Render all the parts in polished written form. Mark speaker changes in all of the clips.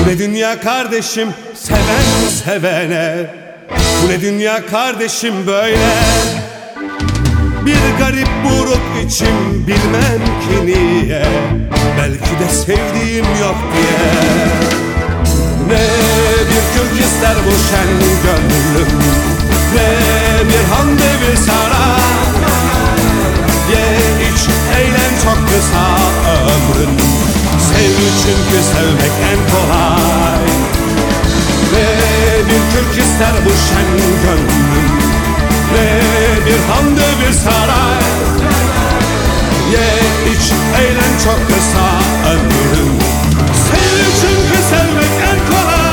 Speaker 1: Bu ne dünya kardeşim, seven sevene. Bu ne dünya kardeşim böyle. Bir garip buruk içim, bilmem ki niye. Belki de sevdiğim yok diye. Ne bir kürk ister bu şen gönlüm, ne bir han devir sarar. Ye iç eğlen, çok kısa ömrün. Sev çünkü sevmek en kolay. Ne bir kürk ister bu şen gönlüm, ne bir han devir saray. Ye iç eğlen, çok kısa ömrüm. Sev çünkü sevmek en kolay.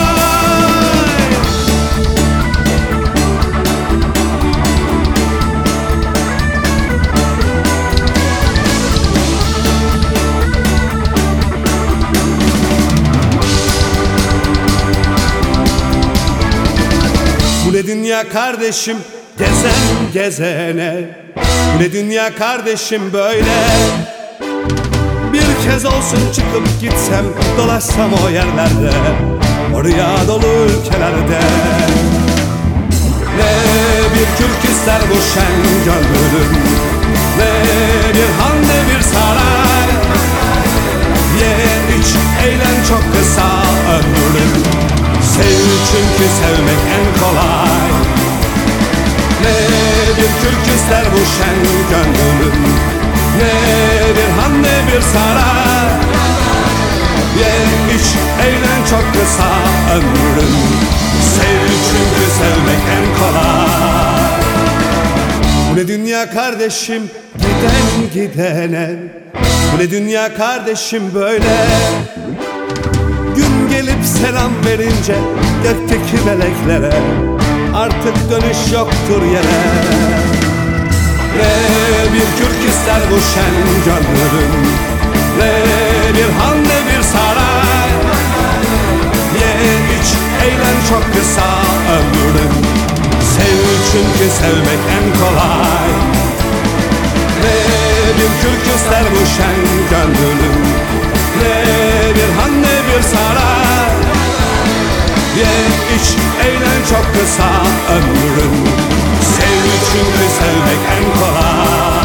Speaker 1: Bu ne dünya kardeşim, gezen gezene. Bu ne dünya kardeşim böyle. Bir kez olsun çıkıp gitsem, dolaşsam o yerlerde, oraya dolu ülkelerde. Ne bir kürk ister bu şen gönlüm, ne bir han ne bir saray. Ye iç eğlen, çok kısa ömrüm. Sev çünkü sevmek en kolay. Ne bir kürk ister bu şen gönlüm, ne bir han ne bir saray. Ye iç eğlen, çok kısa ömrüm. Sev çünkü sevmek en kolay. Bu ne dünya kardeşim, giden gidene. Bu ne dünya kardeşim böyle. Gün gelip selam verince gökteki meleklere, artık dönüş yoktur yere. Ne bir kürk ister bu şen gönlüm, ne bir han ne bir saray. Ye iç eğlen, çok kısa ömrüm. Sev çünkü sevmek en kolay. Ne bir kürk ister bu şen gönlüm, ne bir han ne bir saray. Ye iç eğlen, çok kısa ömrüm. Sev çünkü sevmek en kolay.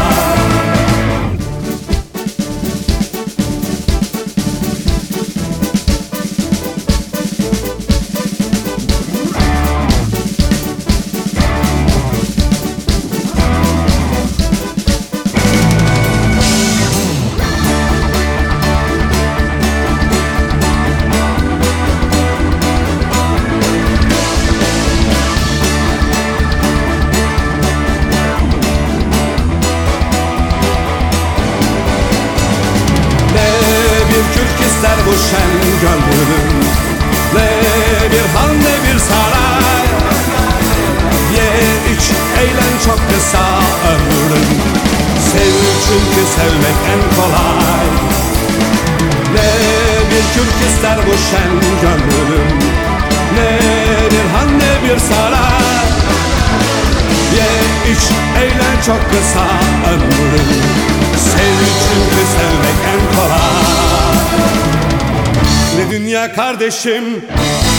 Speaker 1: Bu şen gönlüm, ne bir han ne bir saray. Ye iç eğlen, çok kısa ömrüm. Sev çünkü sevmek en kolay. Ne bir kürk ister bu şen gönlüm, ne bir han ne bir saray. Ye iç eğlen, çok kısa ömrüm. Sev çünkü sevmek en kolay. Ne dünya kardeşim,